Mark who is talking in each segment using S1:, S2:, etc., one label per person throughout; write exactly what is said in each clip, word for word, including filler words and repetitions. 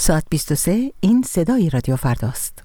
S1: ساعت بیست و سه این صدای رادیو فرداست.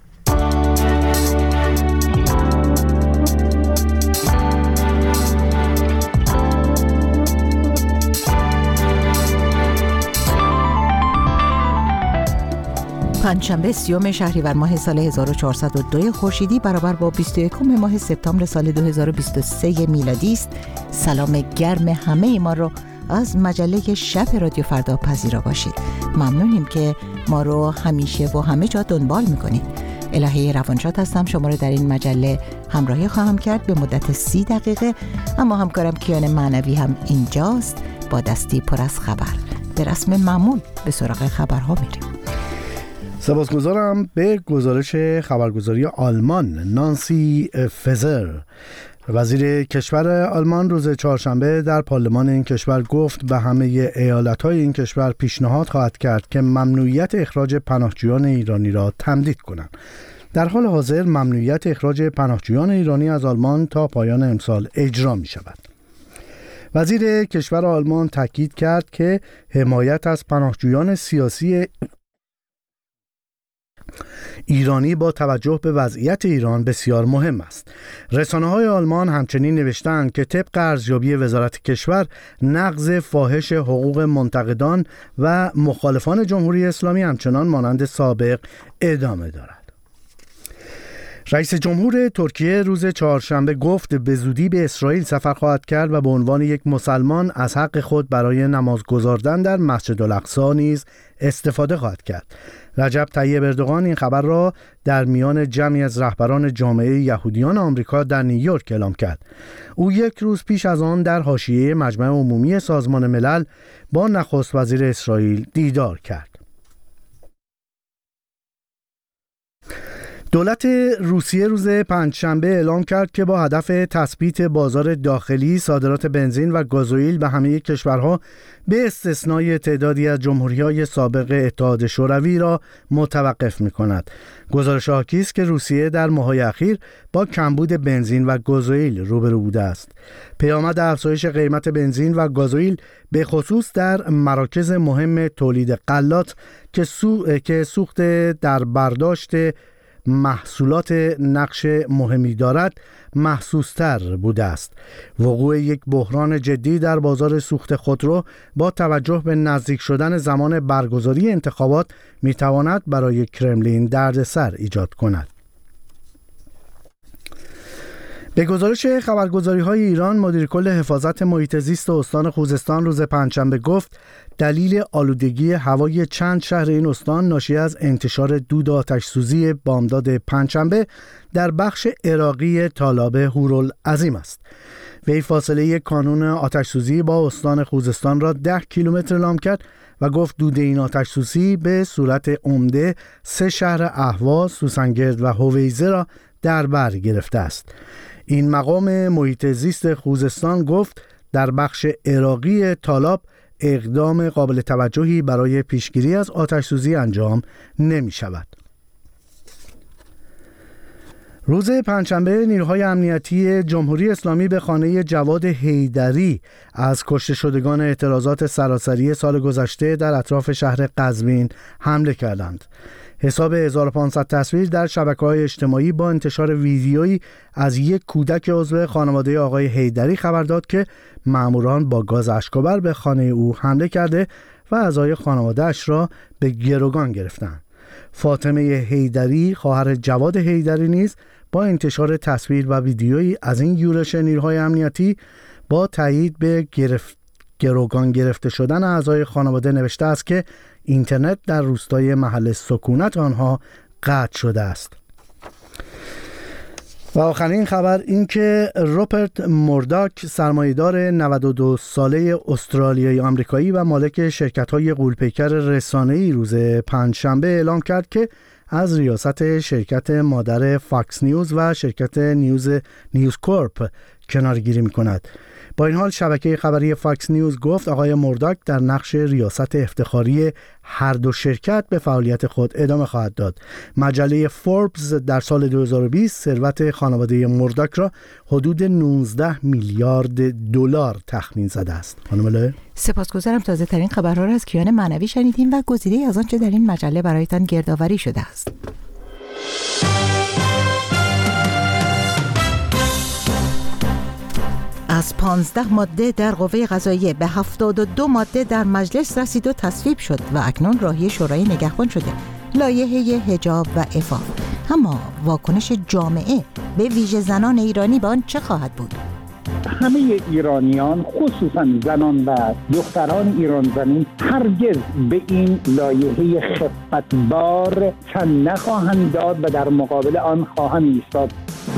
S1: پنجشنبه سیوم شهریور ماه سال هزار و چهارصد و دو خورشیدی برابر با بیست و یکم ماه سپتامبر سال دو هزار و بیست و سه میلادی است. سلام گرم همه ما رو از مجله شب رادیو فردا پذیرا باشید. ممنونیم که ما رو همیشه و همه جا دنبال میکنید. الهه روانشاد هستم، شما رو در این مجله همراهی خواهم کرد به مدت سی دقیقه. اما همکارم کیان معنوی هم اینجاست با دستی پر از خبر. به رسم معمول به سراغ خبرها میریم.
S2: سپاسگزارم. به گزارش خبرگزاری آلمان، نانسی فزر وزیر کشور آلمان روز چهارشنبه در پارلمان این کشور گفت به همه ایالت‌های این کشور پیشنهاد خواهد کرد که ممنوعیت اخراج پناهجویان ایرانی را تمدید کنند. در حال حاضر ممنوعیت اخراج پناهجویان ایرانی از آلمان تا پایان امسال اجرا می شود. وزیر کشور آلمان تاکید کرد که حمایت از پناهجویان سیاسی ایرانی با توجه به وضعیت ایران بسیار مهم است. رسانه‌های آلمان همچنین نوشتند که طبق ارزیابی وزارت کشور نقض فاحش حقوق منتقدان و مخالفان جمهوری اسلامی همچنان مانند سابق ادامه دارد. رئیس جمهور ترکیه روز چهارشنبه گفت به زودی به اسرائیل سفر خواهد کرد و به عنوان یک مسلمان از حق خود برای نماز گزاردن در مسجد الاقصی نیز استفاده خواهد کرد. رجب طیب اردوغان این خبر را در میان جمعی از رهبران جامعه یهودیان آمریکا در نیویورک اعلام کرد. او یک روز پیش از آن در حاشیه مجمع عمومی سازمان ملل با نخست وزیر اسرائیل دیدار کرد. دولت روسیه روز پنجشنبه اعلام کرد که با هدف تثبیت بازار داخلی صادرات بنزین و گازوئیل به همه کشورها به استثنای تعدادی از جمهوری‌های سابق اتحاد شوروی را متوقف می‌کند. گزارش حاکی است که روسیه در ماه‌های اخیر با کمبود بنزین و گازوئیل روبرو بوده است. پیامد افزایش قیمت بنزین و گازوئیل به خصوص در مراکز مهم تولید غلات که سو... که سوخت در برداشت محصولات نقش مهمی دارد محسوس‌تر بوده است. وقوع یک بحران جدی در بازار سوخت خودرو با توجه به نزدیک شدن زمان برگزاری انتخابات میتواند برای کرملین دردسر ایجاد کند. به گزارش خبرگزاری‌های ایران، مدیر کل حفاظت محیط زیست استان خوزستان روز پنجشنبه گفت دلیل آلودگی هوای چند شهر این استان ناشی از انتشار دود آتش‌سوزی بامداد پنجشنبه در بخش عراقی تالاب هورالعظیم است. وی فاصله کانون آتش‌سوزی با استان خوزستان را ده کیلومتر اعلام کرد و گفت دود این آتش‌سوزی به صورت عمده سه شهر اهواز، سوسنگرد و هویزه را در بر گرفته است. این مقام محیط زیست خوزستان گفت در بخش عراقی تالاب اقدام قابل توجهی برای پیشگیری از آتش‌سوزی انجام نمی شود. روز پنجشنبه نیروهای امنیتی جمهوری اسلامی به خانه جواد حیدری از کشته شدگان اعتراضات سراسری سال گذشته در اطراف شهر قزوین حمله کردند. حساب هزار و پانصد تصویر در شبکه‌های اجتماعی با انتشار ویدیویی از یک کودک عضو خانواده آقای حیدری خبر داد که ماموران با گاز اشک‌آور به خانه او حمله کرده و اعضای خانواده‌اش را به گروگان گرفتند. فاطمه حیدری خواهر جواد حیدری نیز با انتشار تصویر و ویدیویی از این یورش نیروهای امنیتی با تایید به گرفت گروگان گرفته شدن اعضای خانواده نوشته است که اینترنت در روستای محل سکونت آنها قطع شده است. و آخرین خبر این که روپرت مورداک، سرمایه‌دار نود و دو ساله استرالیایی آمریکایی و مالک شرکت‌های غول‌پیکر رسانه‌ای، روز پنجشنبه اعلام کرد که از ریاست شرکت مادر فاکس نیوز و شرکت نیوز نیوز کورپ کنارگیری می‌کند. با این حال شبکه خبری فاکس نیوز گفت آقای مورداک در نقش ریاست افتخاری هر دو شرکت به فعالیت خود ادامه خواهد داد. مجله فوربس در سال دو هزار و بیست ثروت خانواده مورداک را حدود نوزده میلیارد دلار تخمین زده است. خانم لایر،
S1: سپاسگزارم. تازه ترین خبرها را از کیان معنوی شنیدیم و گزیده از آنچه در این مجله برایتان گردآوری شده است. از پانزده ماده در قوه قضاییه به هفتاد و دو ماده در مجلس رسید و تصویب شد و اکنون راهی شورای نگهبان شده. لایحه حجاب و عفاف. اما واکنش جامعه به ویژه زنان ایرانی به آن چه خواهد بود؟
S3: همه ایرانیان خصوصا زنان و دختران ایران زمین هرگز به این لایحه خفتبار تن نخواهند داد و در مقابل آن خواهند ایستاد.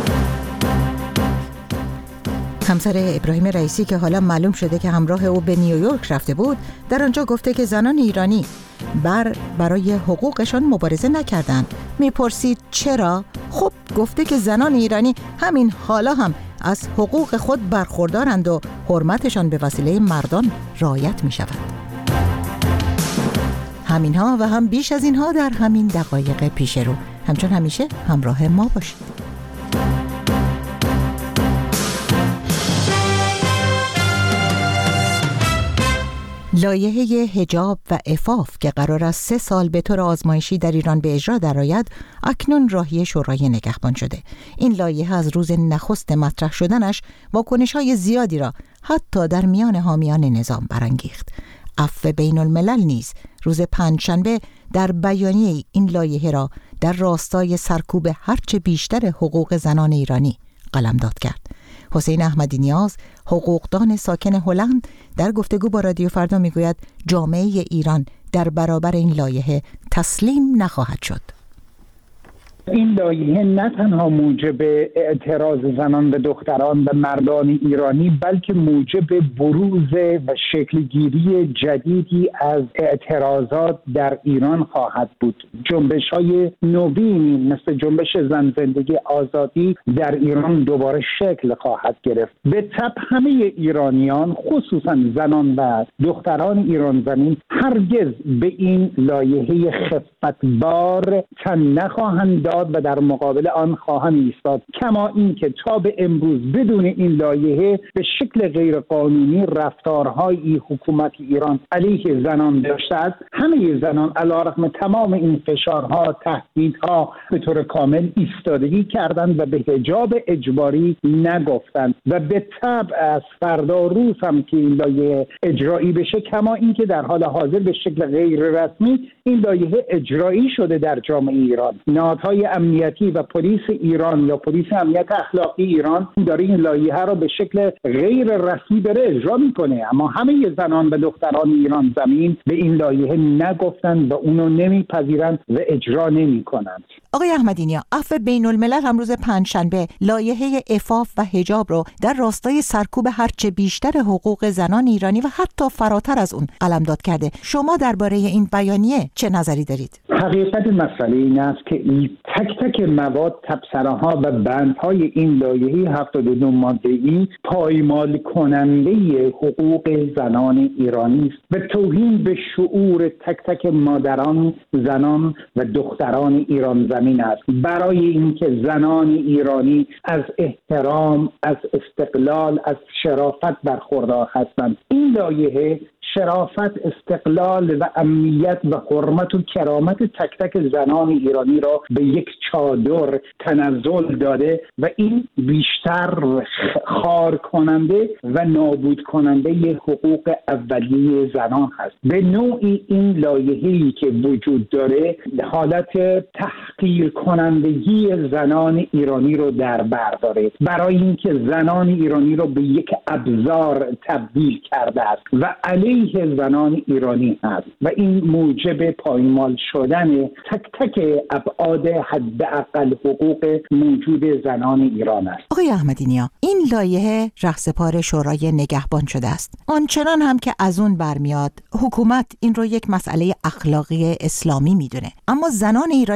S1: همسر ابراهیم رئیسی که حالا معلوم شده که همراه او به نیویورک رفته بود، در آنجا گفته که زنان ایرانی بر برای حقوقشان مبارزه نکردند. میپرسید چرا؟ خب گفته که زنان ایرانی همین حالا هم از حقوق خود برخوردارند و حرمتشان به وسیله مردان رعایت می شود. همینها و هم بیش از اینها در همین دقایق پیش رو. همچون همیشه همراه ما باشید. لایحه حجاب و عفاف که قرار است سه سال به طور آزمایشی در ایران به اجرا درآید، اکنون راهی شورای نگهبان شده. این لایحه از روز نخست مطرح شدنش واکنش‌های زیادی را حتی در میان حامیان نظام برانگیخت. عفو بین الملل نیز روز پنجشنبه در بیانیه این لایحه را در راستای سرکوب هرچه بیشتر حقوق زنان ایرانی قلمداد کرد. حسین احمدی نیاز، حقوقدان ساکن هلند، در گفتگو با رادیو فردا میگوید جامعه ایران در برابر این لایحه تسلیم نخواهد شد.
S3: این لایحه نه تنها موجب اعتراض زنان و دختران و مردان ایرانی، بلکه موجب بروز و شکلگیری جدیدی از اعتراضات در ایران خواهد بود. جنبش‌های نوینی مثل جنبش زن زندگی آزادی در ایران دوباره شکل خواهد گرفت. به طبع همه ایرانیان خصوصا زنان و دختران ایران زمین هرگز به این لایحه خفتبار تن نخواهند داد و در مقابل آن خواهند ایستاد. کما اینکه تا به امروز بدون این لایحه به شکل غیرقانونی رفتارهای حکومت ایران علیه زنان داشته است، همه زنان علیرغم تمام این فشارها، تهدیدها به طور کامل ایستادگی کردند و به حجاب اجباری نگفتند و به طبع از فردا روز هم که این لایحه اجرایی بشه، کما اینکه در حال حاضر به شکل غیر رسمی این لایحه اجرایی شده در جامعه ایران. نهادهای امنیتی و پلیس ایران یا پلیس امنیت اخلاقی ایران داره این لایحه را به شکل غیر رسمی داره اجرا میکنه، اما همه زنان و دختران ایران زمین به این لایحه نگفتند و اونو نمیپذیرند و اجرا نمیکنند.
S1: آقای احمدی نیا، عفو بین الملل هم روز پنجشنبه لایحه عفاف و حجاب رو در راستای سرکوب هرچه بیشتر حقوق زنان ایرانی و حتی فراتر از اون قلمداد کرده. شما درباره این بیانیه چه نظری دارید؟
S3: حقیقت مسئله این است که تک تک مواد، تبصره‌ها و بندهای این لایحه هفتاد و دو ماده‌ای پایمال کننده حقوق زنان ایرانی است و توهین به شعور تک تک مادران، زنان و دختران ایران زمین است. برای اینکه زنان ایرانی از احترام، از استقلال، از شرافت برخوردار هستند، این لایحه شرافت، استقلال و امنیت و حرمت و کرامت تک تک زنان ایرانی را به یک چادر تنزل داده و این بیشتر خار کننده و نابود کننده حقوق اولیه زنان هست. به نوعی این لایحه‌ای که وجود داره حالت تحقیر کنندگی زنان ایرانی رو در بر داره، برای اینکه زنان ایرانی رو به یک ابزار تبدیل کرده است و علیه زنان ایرانی هست و این موجب پایمال شدن تک تک ابعاد حداقل حقوق موجود زنان ایران است.
S1: آقای احمدی نیا، این لایحه رهسپار شورای نگهبان شده است. آنچنان هم که از اون برمیاد حکومت این رو یک مسئله اخلاقی اسلامی میدونه، اما زنان ایرانی میگن که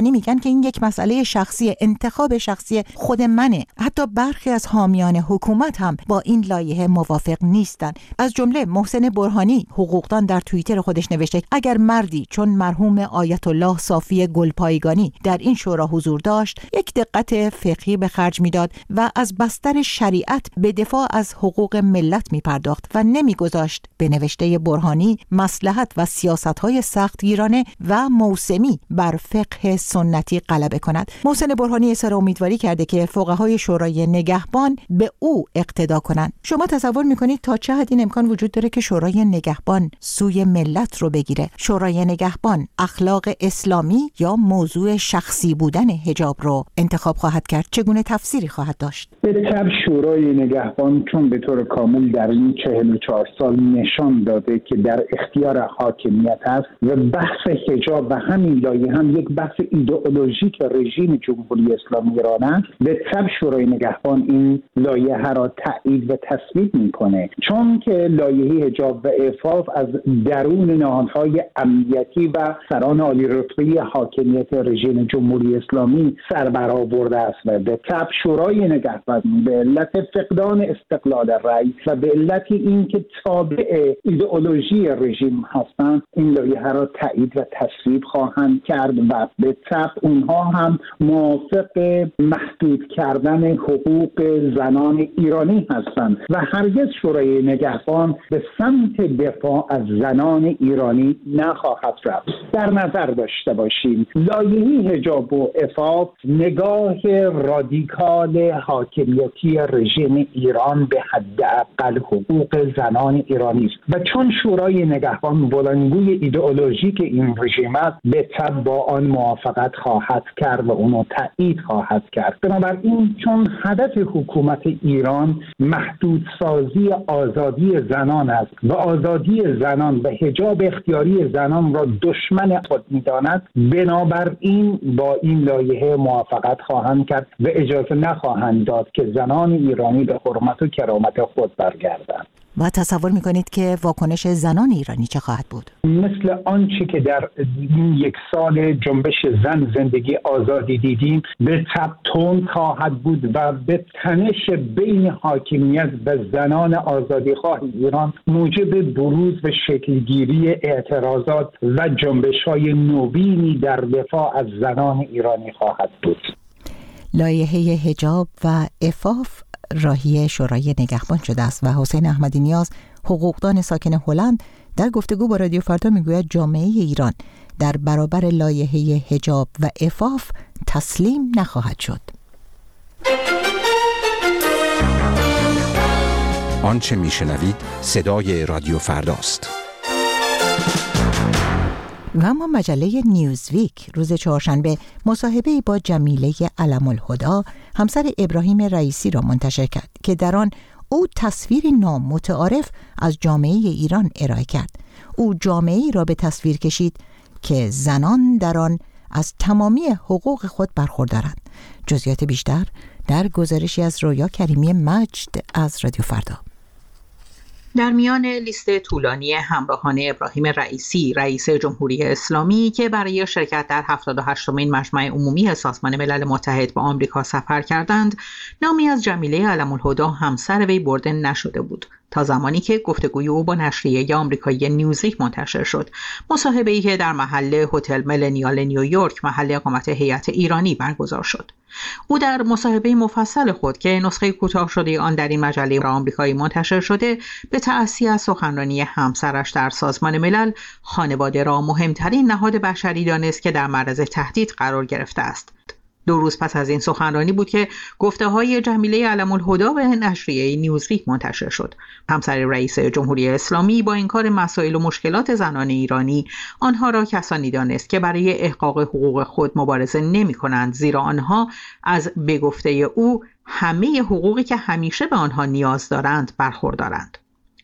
S1: که این یک مسئله شخصی، انتخاب شخصی خود منه. حتی برخی از حامیان حکومت هم با این لایحه موافق نیستن. از جمله محسن برهانی، حقوقدان، در توییتر خودش نوشته اگر مردی چون مرحوم آیت الله صافی گلپایگانی در این شورا حضور داشت، یک دقت فقهی به خرج میداد و از بستر شریعت به دفاع از حقوق ملت می پرداخت و نمی گذاشت به نوشته برهانی مصلحت و سیاست‌های سختگیرانه و موسمی بر فقه سنتی غلبه کند. محسن برهانی اظهار امیدواری کرده که فقهای شورای نگهبان به او اقتدا کنند. شما تصور می‌کنید تا چه حد این امکان وجود داره که شورای نگهبان سوی ملت رو بگیره؟ شورای نگهبان اخلاق اسلامی یا موضوع شخصی بودن حجاب رو انتخاب خواهد کرد؟ چگونه تفسیری خواهد داشت؟
S3: به طب شورای نگهبان چون به طور کامل در این چهل و چهار سال نشان داده که در اختیار حاکمیت است و بحث حجاب و همین لایحه هم یک بحث ایدئولوژیک رژیم جمهوری اسلامی ایران است، به طب شورای نگهبان این لایحه را تایید و تصویب میکنه، چون که لایحه حجاب و عفاف از درون نهادهای امنیتی و سران عالی رتبه حاکمیت رژیم جمهوری اسلامی سر برآورده است و به طب شورای نگهبان به علت فقدان استقلال رأی و به علت اینکه تابع ایدئولوژی رژیم هستند این لایحه را تایید و تصویب خواهند کرد و به طب اونها هم موافق محدود کردن حقوق زنان ایرانی هستند و هرگز شورای نگهبان به سمت دفاع از زنان ایرانی نخواهد رفت. در نظر داشته باشیم لایحه حجاب و عفاف نگاه رادیکال حاکمیتی رژیم ایران به حداقل حقوق زنان ایرانی است و چون شورای نگهبان بلندگوی ایدئولوژیک این رژیم است به طب با آن موافقت خواهد کرد و اونو تایید خواهد کرد. بنابراین چون هدف حکومت ایران محدودسازی آزادی زنان است و آزادی زنان و حجاب اختیاری زنان را دشمن خود می‌داند، بنابراین با این لایحه موافقت خواهند کرد و اجازه نخواهند داد که زنان ایرانی به حرمت و کرامت خود برگردند.
S1: و تصور میکنید که واکنش زنان ایرانی چه خواهد بود؟
S3: مثل آنچه که در این یک سال جنبش زن زندگی آزادی دیدیم به تب تند خواهد بود و به تنش بین حاکمیت و زنان آزادیخواه ایران موجب بروز و شکلگیری اعتراضات و جنبش‌های نوینی در دفاع از زنان ایرانی خواهد بود.
S1: لایحه حجاب و عفاف راهی شورای نگهبان شده است و حسین احمدی نیاز، حقوقدان ساکن هلند، در گفتگو با رادیو فردا میگوید جامعه ایران در برابر لایحه حجاب و عفاف تسلیم نخواهد شد.
S4: آنچه میشنوید صدای رادیو فرداست.
S1: و اما مجله نیوزویک روز چهارشنبه مصاحبه‌ای با جمیله علم الهدی همسر ابراهیم رئیسی را منتشر کرد که در آن او تصویری نامتعارف از جامعه ایران ارائه کرد. او جامعه‌ای را به تصویر کشید که زنان در آن از تمامی حقوق خود برخوردارند. جزئیات بیشتر در گزارشی از رویا کریمی مجد از رادیو فردا.
S5: در میان لیست طولانی همراهان ابراهیم رئیسی رئیس جمهوری اسلامی که برای شرکت در هفتاد و هشتمین مجمع عمومی سازمان ملل متحد به آمریکا سفر کردند، نامی از جمیله علم الهدی همسر وی برده نشده بود تا زمانی که گفتگوی او با نشریه آمریکایی نیوزویک منتشر شد. مصاحبه‌ای که در محل هتل ملنیال نیویورک محل اقامت هیئت ایرانی برگزار شد. او در مصاحبه مفصل خود که نسخه کوتاه شده آن در این مجله آمریکایی منتشر شده، به تأسی از سخنرانی همسرش در سازمان ملل، خانواده را مهمترین نهاد بشری دانست که در معرض تهدید قرار گرفته است. دو روز پس از این سخنرانی بود که گفته‌های جمیله علم الهدی به نشریه نیوزویک منتشر شد. همسر رئیس جمهوری اسلامی با انکار مسائل و مشکلات زنان ایرانی، آنها را کسانی دانست که برای احقاق حقوق خود مبارزه نمی‌کنند، زیرا آنها از به گفته او همه حقوقی که همیشه به آنها نیاز دارند برخوردارند.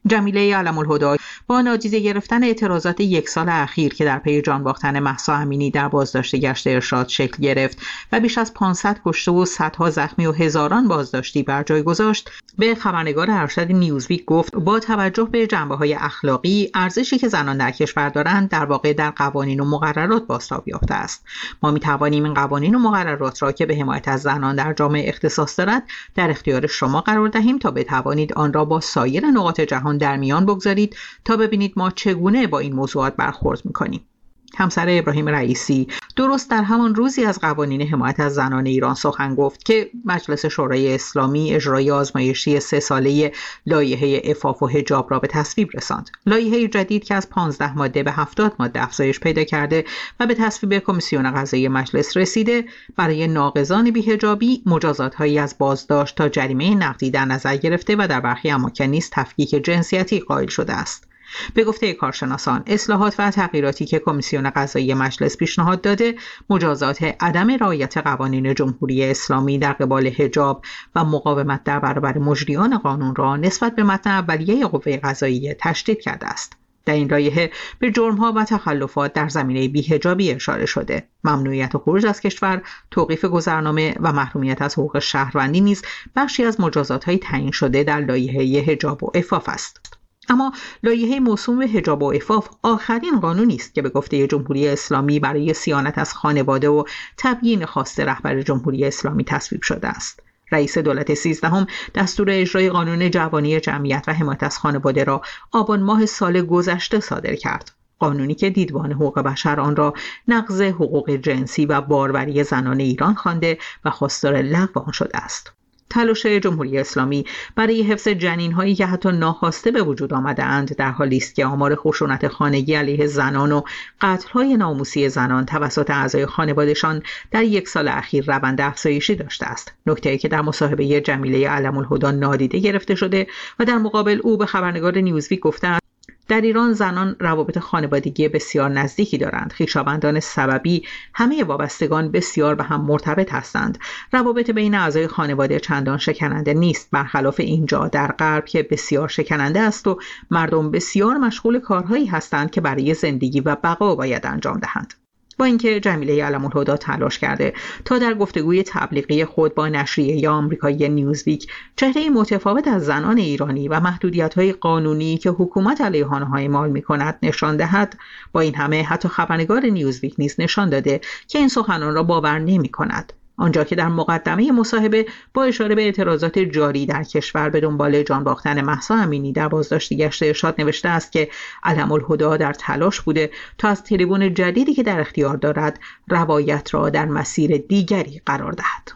S5: جمیله علم‌الهدی با نادیده گرفتن اعتراضات یک سال اخیر که در پی جان باختن مهسا امینی در بازداشت گشت ارشاد شکل گرفت و بیش از پانصد کشته و صدها زخمی و هزاران بازداشتی بر جای گذاشت، به خبرنگار ارشد نیوزویک گفت با توجه به جنبه‌های اخلاقی، ارزشی که زنان در کشور دارند در واقع در قوانین و مقررات بازتاب یافته است. ما می‌توانیم این قوانین و مقررات را که به حمایت از زنان در جامعه اختصاص دارد در اختیار شما قرار دهیم تا بتوانید آن را با سایر نقاط جهان در میان بگذارید تا ببینید ما چگونه با این موضوعات برخورد می‌کنیم. همسر ابراهیم رئیسی درست در همان روزی از قوانین حمایت از زنان ایران سخن گفت که مجلس شورای اسلامی اجرای آزمایشی سه ساله لایحه عفاف و حجاب را به تصویب رساند. لایحه جدید که از پانزده ماده به هفتاد ماده افزایش پیدا کرده و به تصویب کمیسیون قضایی مجلس رسیده، برای ناقضان بی‌حجابی مجازات‌هایی از بازداشت تا جریمه نقدی در نظر گرفته و در برخی اماکن نیز تفکیک جنسیتی قائل شده است. به گفته کارشناسان، اصلاحات و تغییراتی که کمیسیون قضایی مجلس پیشنهاد داده، مجازات عدم رعایت قوانین جمهوری اسلامی در قبال حجاب و مقاومت در برابر مجریان قانون را نسبت به متن اولیه قوه قضاییه تشدید کرده است. در این لایحه به جرم‌ها و تخلفات در زمینه بی‌حجابی اشاره شده. ممنوعیت خروج از کشور، توقیف گذرنامه و محرومیت از حقوق شهروندی نیز بخشی از مجازات‌های تعیین شده در لایحه حجاب و عفاف است. اما لایحه موسوم به حجاب و عفاف آخرین قانونی است که به گفته جمهوری اسلامی برای صیانت از خانواده و تبیین خواست رهبر جمهوری اسلامی تصویب شده است. رئیس دولت سیزدهم دستور اجرای قانون جوانی جمعیت و حمایت از خانواده را آبان ماه سال گذشته صادر کرد. قانونی که دیدبان حقوق بشر آن را نقض حقوق جنسی و باروری زنان ایران خوانده و خواستار لغو آن شده است. تلاش جمهوری اسلامی برای حفظ جنین‌هایی که حتی ناخواسته به وجود آمده‌اند در حالی است که آمار خشونت خانگی علیه زنان و قتل‌های ناموسی زنان توسط اعضای خانواده‌شان در یک سال اخیر روند افزایشی داشته است. نکته‌ای که در مصاحبه جمیله علم‌الهدی نادیده گرفته شده و در مقابل او به خبرنگار نیوزویک گفته است در ایران زنان روابط خانوادگی بسیار نزدیکی دارند. خویشاوندان سببی همه وابستگان بسیار به هم مرتبط هستند. روابط بین اعضای خانواده چندان شکننده نیست، برخلاف اینجا در غرب که بسیار شکننده است و مردم بسیار مشغول کارهایی هستند که برای زندگی و بقا باید انجام دهند. با اینکه جمیله علم‌الهدی تلاش کرده تا در گفتگوی تبلیغی خود با نشریه آمریکایی نیوزویک چهره متفاوت از زنان ایرانی و محدودیت‌های قانونی که حکومت علیه آنها اعمال می‌کند نشان دهد، با این همه حتی خبرنگار نیوزویک نیز نشان داده که این سخنان را باور نمی‌کند. آنجا که در مقدمه مصاحبه با اشاره به اعتراضات جاری در کشور به دنبال جان باختن مهسا امینی در بازداشت گشت ارشاد نوشته است که علم‌الهدی در تلاش بوده تا از تریبون جدیدی که در اختیار دارد روایت را در مسیر دیگری قرار دهد.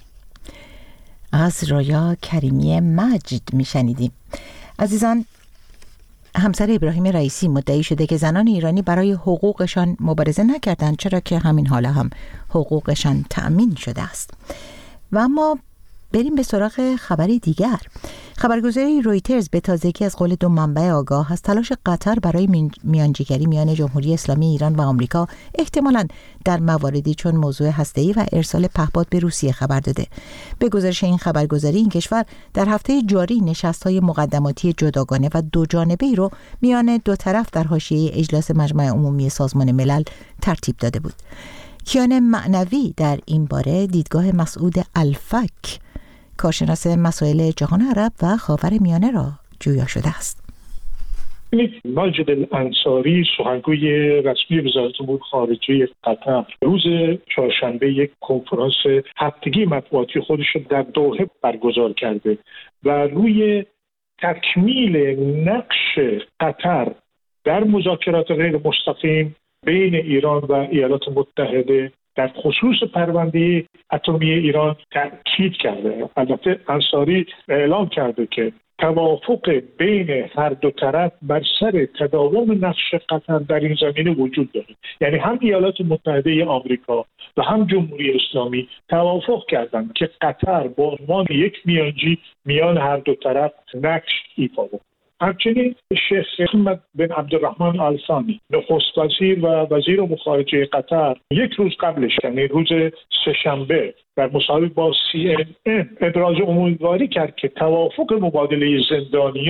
S1: از رایا کریمی مجد میشنیدیم. عزیزان، همسر ابراهیم رئیسی مدعی شده که زنان ایرانی برای حقوقشان مبارزه نکردند، چرا که همین حالا هم حقوقشان تأمین شده است. و اما بریم به سراغ خبری دیگر. خبرگزاری رویترز به تازگی از قول دو منبع آگاه از تلاش قطر برای میانجیگری میان جمهوری اسلامی ایران و آمریکا احتمالاً در مواردی چون موضوع هسته‌ای و ارسال پهپاد به روسیه خبر داده. به گزارش این خبرگزاری، این کشور در هفته جاری نشست‌های مقدماتی جداگانه و دو جانبه‌ای رو میان دو طرف در حاشیه اجلاس مجمع عمومی سازمان ملل ترتیب داده بود. کیان معنوی در این باره دیدگاه مسعود الفک، کارشناس مسائل جهان عرب و خاورمیانه را جویا شده است.
S6: ماجد الانصاری، سخنگوی رسمی وزارت امور خارجه قطر، روز چهارشنبه یک کنفرانس هفتگی مطبوعاتی خودش را در دوحه برگزار کرده و روی تکمیل نقش قطر در مذاکرات غیر مستقیم بین ایران و ایالات متحده در خصوص پرونده اتمی ایران تاکید کرده. البته انصاری اعلام کرده که توافق بین هر دو طرف بر سر تداوم نقش قطر در این زمینه وجود داره. یعنی هم ایالات متحده آمریکا و هم جمهوری اسلامی توافق کردند که قطر به عنوان یک میانجی میان هر دو طرف نقش ایفا کنه. همچنین شیخ محمد بن عبدالرحمن آل ثانی، نخست وزیر و وزیر امور خارجه قطر، یک روز قبلش یعنی روز سه‌شنبه در مصاحبه با سی ان ان ابراز امیدواری کرد که توافق مبادله زندانیان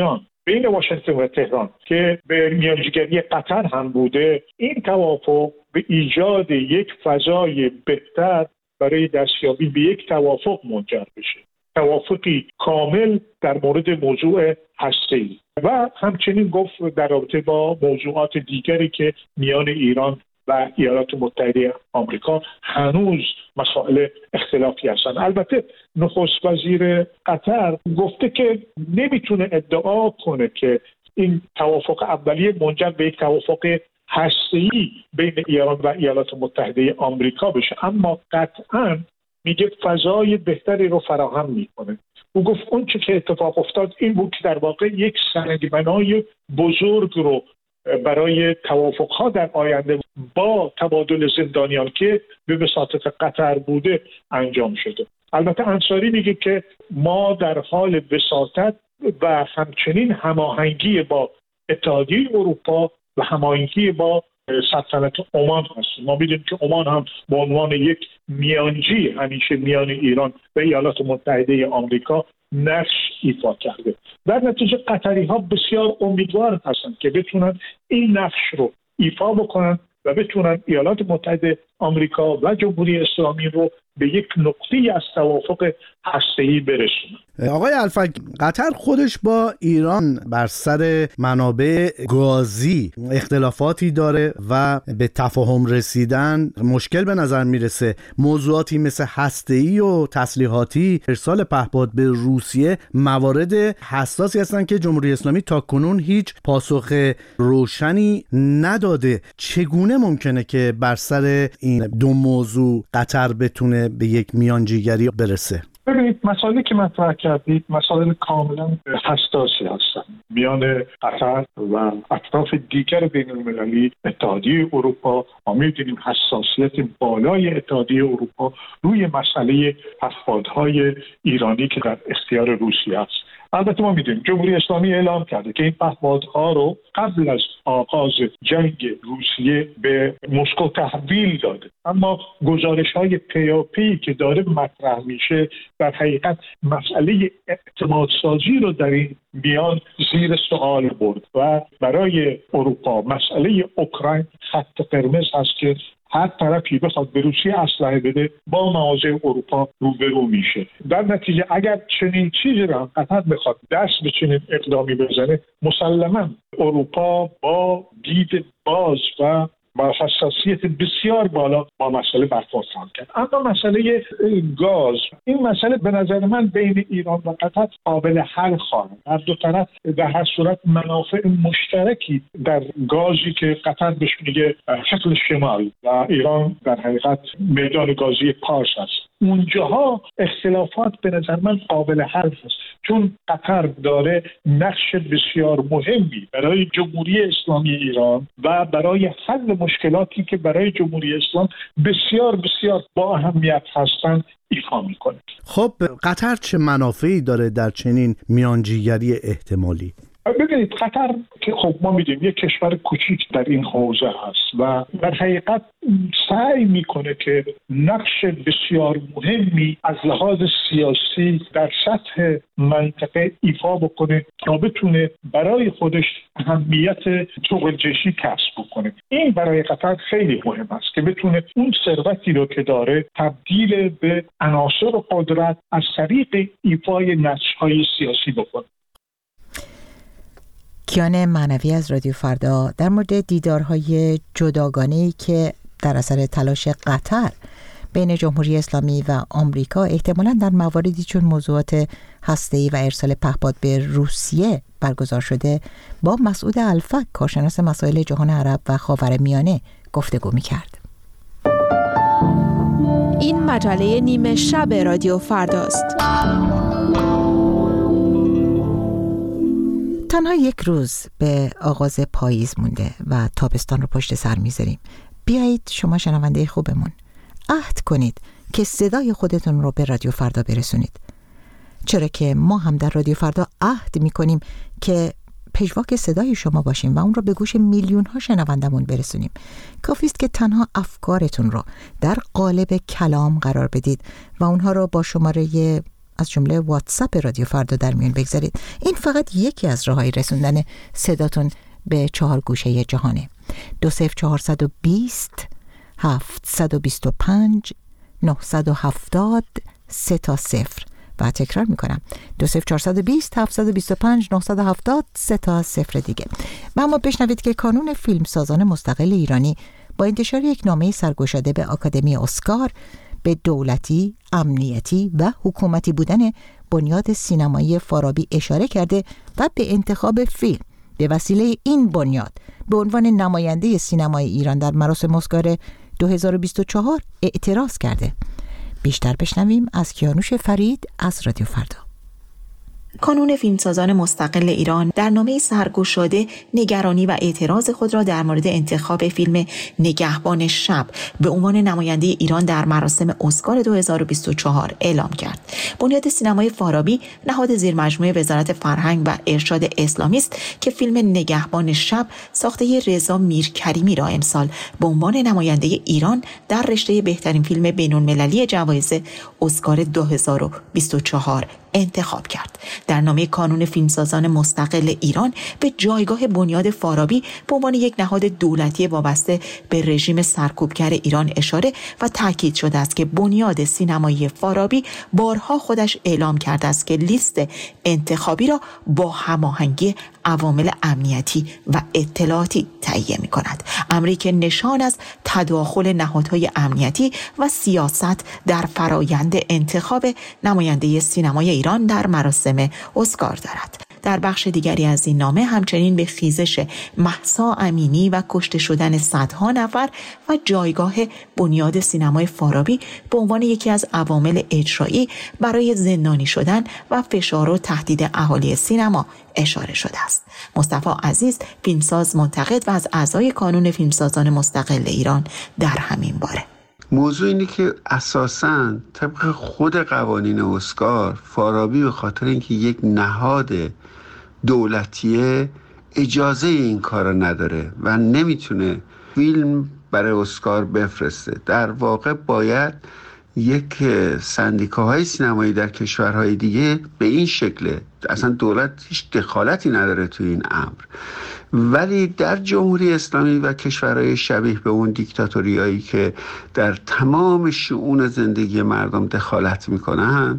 S6: بین واشنگتن و تهران که به میانجیگری قطر هم بوده، این توافق به ایجاد یک فضای بهتر برای دستیابی به یک توافق منجر بشه، توافقی کامل در مورد موضوع هسته‌ای و همچنین گفت در رابطه با موضوعات دیگری که میان ایران و ایالات متحده آمریکا هنوز مسائل اختلافی هستند. البته نخست وزیر قطر گفته که نمیتونه ادعا کنه که این توافق اولیه منجر به یک توافق هسته‌ای بین ایران و ایالات متحده آمریکا بشه، اما قطعاً میگه فضای بهتری رو فراهم میکنه. او گفت اون چه که اتفاق افتاد این بود که در واقع یک سنگبنای بزرگ رو برای توافق‌ها در آینده با تبادل زندانیان که به وساطت قطر بوده انجام شده. البته انصاری میگه که ما در حال وساطت و همچنین هماهنگی با اتحادیه اروپا و هماهنگی با سلطنت عمان هستیم. ما می‌دونیم که عمان هم به عنوان یک میانجی همیشه میان ایران و ایالات متحده آمریکا نقش ایفا کرده. در نتیجه قطری‌ها بسیار امیدوار هستند که بتونن این نقش رو ایفا بکنن و بتونن ایالات متحده آمریکا و جمهوری اسلامی رو به یک نقطه‌ای از توافق هسته‌ای برسونن.
S2: آقای الفک، قطر خودش با ایران بر سر منابع گازی اختلافاتی داره و به تفاهم رسیدن مشکل به نظر میرسه. موضوعاتی مثل هسته‌ای و تسلیحاتی، ارسال پهپاد به روسیه موارد حساسی هستن که جمهوری اسلامی تاکنون هیچ پاسخ روشنی نداده. چگونه ممکنه که بر سر این دو موضوع قطر بتونه به یک میانجیگری برسه؟
S6: ببینید، مسائلی که مطرح کردید مسائل کاملا حساسی هستند میان قطر و اطراف دیگر بین المللی اتحادیه اروپا. ما می‌دونیم حساسیت بالای اتحادیه اروپا روی مسئله پهپادهای ایرانی که در اختیار روسیه است. البته ما می‌دونیم جمهوری اسلامی اعلام کرده که این پهپادها رو قبل از آغاز جنگ روسیه به مسکو تحویل داده، اما گزارش‌های پیاپی که داره مطرح میشه در حقیقت مسئله اعتمادسازی رو در این میان زیر سوال برد و برای اروپا مسئله اوکراین خط قرمز هست که هر طرفی بخواد به روسیه اسلحه بده با مواضع اروپا روبرو میشه. در نتیجه اگر چنین چیزی را قطر بخواد دست به چنین اقدامی بزنه، مسلماً اروپا با دید باز و با حساسیت بسیار بالا با مسئله برخورد خواهد کرد. اما مسئله گاز، این مسئله به نظر من بین ایران و قطر قابل حل خواهد. هر دو طرف در هر صورت منافع مشترکی در گازی که قطر بهش میگه شکل شمال و ایران در حقیقت میدان گازی پارس است. اونجاها اختلافات به نظر من قابل حل است، چون قطر داره نقش بسیار مهمی برای جمهوری اسلامی ایران و برای حل مشکلاتی که برای جمهوری اسلام بسیار بسیار با اهمیت هستند ایفا میکنه.
S2: خب قطر چه منافعی داره در چنین میانجیگری احتمالی؟
S6: ببینید، قطر که خب ما میدونیم یک کشور کوچیک در این حوزه هست و در حقیقت سعی میکنه که نقش بسیار مهمی از لحاظ سیاسی در سطح منطقه ایفا بکنه تا بتونه برای خودش اهمیت چغل‌جشی کسب بکنه. این برای قطر خیلی مهم است که بتونه اون ثروتی رو که داره تبدیل به عناصر قدرت از طریق ایفای نقش‌های سیاسی بکنه.
S1: کیان معنوی از رادیو فردا در مورد دیدارهای جداگانه‌ای که در اثر تلاش قطر بین جمهوری اسلامی و آمریکا احتمالاً در مواردی چون موضوعات هسته‌ای و ارسال پهپاد به روسیه برگزار شده با مسعود الفک، کارشناس مسائل جهان عرب و خاورمیانه گفتگو می‌کرد.
S7: این مجله نیمه شب رادیو فرداست.
S1: تنها یک روز به آغاز پاییز مونده و تابستان رو پشت سر میذاریم. بیایید شما شنونده خوبمون عهد کنید که صدای خودتون رو به رادیو فردا برسونید، چرا که ما هم در رادیو فردا عهد میکنیم که پژواک صدای شما باشیم و اون رو به گوش میلیون ها شنوندمون برسونیم. کافی است که تنها افکارتون رو در قالب کلام قرار بدید و اونها رو با شماره از جمله واتساپ رادیو فردا در میون بگذارید. این فقط یکی از راههای رسوندن صداتون به چهار گوشه جهانه. دو صفر چهارصد و بیست هفتصد و بیست و پنج نهصد و هفتاد سه تا صفر و تکرار میکنم دو صفر چهارصد و بیست هفتصد و بیست و پنج نهصد و هفتاد سه تا صفر دیگه. و اما بشنوید که کانون فیلمسازان مستقل ایرانی با انتشار یک نامه سرگشاده به آکادمی اسکار به دولتی، امنیتی و حکومتی بودن بنیاد سینمایی فارابی اشاره کرده و به انتخاب فیلم به وسیله این بنیاد به عنوان نماینده سینمای ایران در مراسم اسکار دو هزار و بیست و چهار اعتراض کرده. بیشتر بشنویم از کیانوش فرید از رادیو فردا.
S8: کانون فیلمسازان مستقل ایران در نامه سرگشاده نگرانی و اعتراض خود را در مورد انتخاب فیلم نگهبان شب به عنوان نماینده ایران در مراسم اسکار دو هزار و بیست و چهار اعلام کرد. بنیاد سینمای فارابی نهاد زیر مجموعه وزارت فرهنگ و ارشاد اسلامی است که فیلم نگهبان شب ساخته رضا میرکریمی را امسال به عنوان نماینده ایران در رشته بهترین فیلم بین‌المللی جوایز اسکار دو هزار و بیست و چهار انتخاب کرد. در نامه کانون فیلمسازان مستقل ایران به جایگاه بنیاد فارابی به عنوان یک نهاد دولتی وابسته به رژیم سرکوبگر ایران اشاره و تاکید شده است که بنیاد سینمایی فارابی بارها خودش اعلام کرده است که لیست انتخابی را با هماهنگی عوامل امنیتی و اطلاعاتی تهیه می کند. امری که نشان از تداخل نهادهای امنیتی و سیاست در فرایند انتخاب نماینده سینمای ایران در مراسم اسکار دارد. در بخش دیگری از این نامه همچنین به خیزش مهسا امینی و کشته شدن صدها نفر و جایگاه بنیاد سینمای فارابی به عنوان یکی از عوامل اجرایی برای زندانی شدن و فشار و تهدید اهالی سینما اشاره شده است. مصطفی عزیز، فیلمساز منتقد و از اعضای کانون فیلمسازان مستقل ایران، در همین باره
S9: موضوع اینه که اساساً طبق خود قوانین اسکار فارابی به خاطر اینکه یک نهاد دولتیه اجازه این کارا نداره و نمیتونه فیلم برای اسکار بفرسته. در واقع باید یک سندیکاهای سینمایی در کشورهای دیگه به این شکله، اصلا دولت هیچ دخالتی نداره تو این امر، ولی در جمهوری اسلامی و کشورهای شبیه به اون دیکتاتوریایی که در تمام شؤون زندگی مردم دخالت میکنن،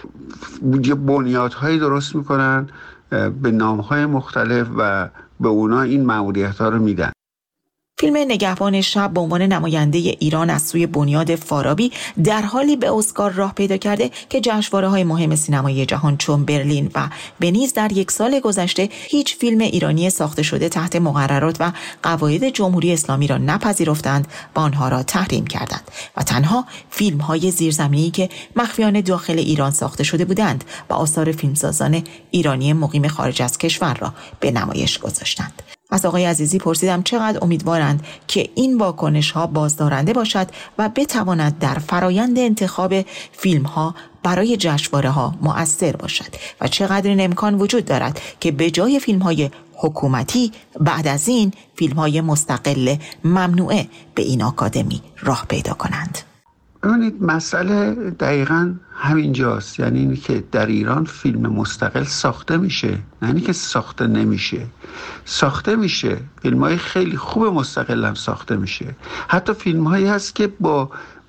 S9: یه بنیادهایی درست میکنن به نامهای مختلف و به اونا این مأموریت‌ها رو میدن.
S8: فیلم نگهبان شب به عنوان نماینده ایران از سوی بنیاد فارابی در حالی به اسکار راه پیدا کرده که جشنواره‌های مهم سینمایی جهان چون برلین و ونیز در یک سال گذشته هیچ فیلم ایرانی ساخته شده تحت مقررات و قواعد جمهوری اسلامی را نپذیرفتند و آنها را تحریم کردند و تنها فیلم‌های زیرزمینی که مخفیانه داخل ایران ساخته شده بودند و آثار فیلمسازان ایرانی مقیم خارج از کشور را به نمایش گذاشتند. از آقای عزیزی پرسیدم چقدر امیدوارند که این واکنش ها بازدارنده باشد و بتواند در فرایند انتخاب فیلم ها برای جشنواره ها مؤثر باشد و چقدر این امکان وجود دارد که به جای فیلم های حکومتی بعد از این فیلم های مستقل ممنوعه به این آکادمی راه پیدا کنند.
S9: ببینید مسئله دقیقاً همینجاست، یعنی اینی که در ایران فیلم مستقل ساخته میشه، نه اینی که ساخته نمیشه. ساخته میشه، فیلم‌های خیلی خوب مستقل هم ساخته میشه. حتی فیلم‌هایی هست که با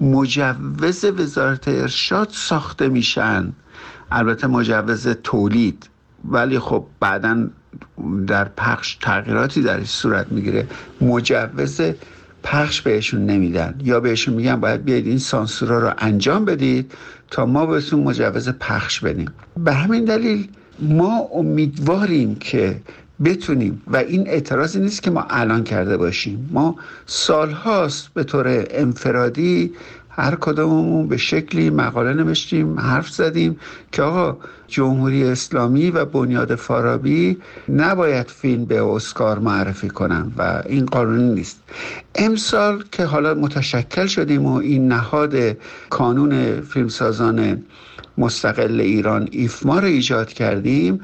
S9: مجوز وزارت ارشاد ساخته میشن، البته مجوز تولید، ولی خب بعداً در پخش تغییراتی درش صورت میگیره، مجوز پخش بهشون نمیدن یا بهشون میگن باید بیاید این سانسورا رو انجام بدید تا ما بهتون مجوز پخش بدیم. به همین دلیل ما امیدواریم که بتونیم، و این اعتراضی نیست که ما الان کرده باشیم، ما سالهاست به طور انفرادی هر کدوممون به شکلی مقاله نوشتیم، حرف زدیم که آقا جمهوری اسلامی و بنیاد فارابی نباید فیلم به اسکار معرفی کنن و این قانونی نیست. امسال که حالا متشکل شدیم و این نهاد کانون فیلمسازان مستقل ایران ایفما رو ایجاد کردیم،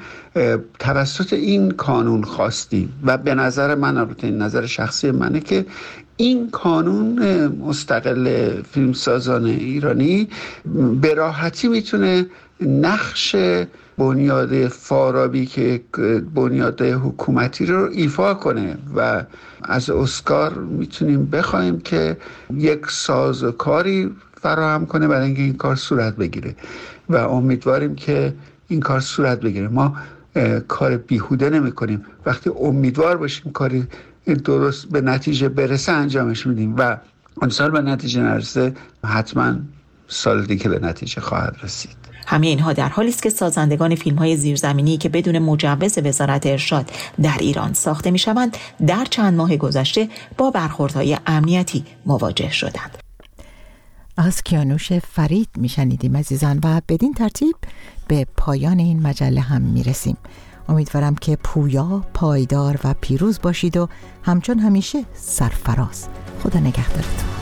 S9: توسط این کانون خواستیم و به نظر من، البته این نظر شخصی منه، که این کانون مستقل فیلمسازان ایرانی به راحتی میتونه نقش بنیاد فارابی که بنیاد حکومتی رو ایفا کنه و از اسکار میتونیم بخوایم که یک سازوکاری فراهم کنه برای اینکه این کار صورت بگیره و امیدواریم که این کار صورت بگیره. ما کار بیهوده نمی کنیم، وقتی امیدوار باشیم کاری درست به نتیجه برسه انجامش میدیم و اون سال به نتیجه نرسه حتما سال دیگه به نتیجه خواهد رسید.
S8: همه اینها در حالی است که سازندگان فیلم‌های زیرزمینی که بدون مجوز وزارت ارشاد در ایران ساخته می‌شوند در چند ماه گذشته با برخوردهای امنیتی مواجه شدند.
S1: از کیانوش فرید میشنیدیم عزیزان و بدین ترتیب به پایان این مجله هم میرسیم. امیدوارم که پویا، پایدار و پیروز باشید و همچون همیشه سرفراز. خدا نگهدارتون.